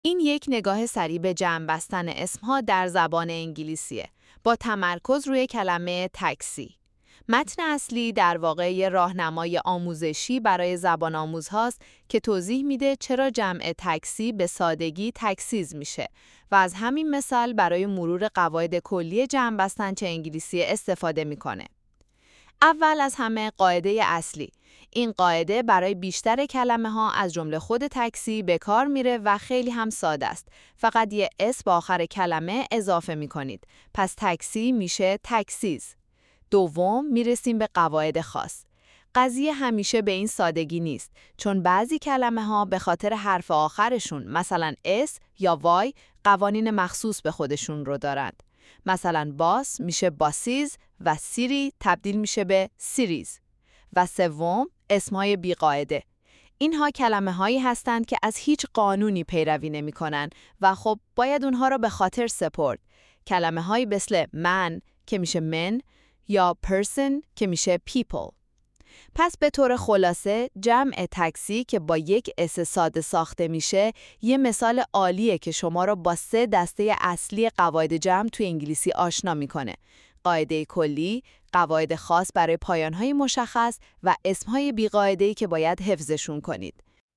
این یک نگاه سریع به جمع بستن اسمها در زبان انگلیسیه با تمرکز روی کلمه تاکسی. متن اصلی در واقع یه راهنمای آموزشی برای زبان آموزهاست که توضیح میده چرا جمع تاکسی به سادگی تاکسیز میشه و از همین مثال برای مرور قواعد کلی جمع بستن چه انگلیسی استفاده میکنه. اول از همه قاعده اصلی. این قاعده برای بیشتر کلمه ها از جمله خود تاکسی به کار میره و خیلی هم ساده است. فقط یه اس با آخر کلمه اضافه میکنید. پس تاکسی میشه تاکسیز. دوم میرسیم به قواعد خاص. قضیه همیشه به این سادگی نیست چون بعضی کلمه ها به خاطر حرف آخرشون مثلا اس یا وای قوانین مخصوص به خودشون رو دارند. مثلا باس میشه باسیز و سیری تبدیل میشه به سیریز. و سوم اسمهای بیقاعده. اینها کلمه هایی هستند که از هیچ قانونی پیروی نمی کنن و خب باید اونها رو به خاطر سپرد. کلمه هایی مثل من که میشه من یا person که میشه people. پس به طور خلاصه جمع تاکسی که با یک اس ساده ساخته میشه یه مثال عالیه که شما رو با 3 دسته اصلی قواعد جمع توی انگلیسی آشنا میکنه. قاعده کلی، قواعد خاص برای پایانهای مشخص و اسمهای بیقاعده‌ای که باید حفظشون کنید.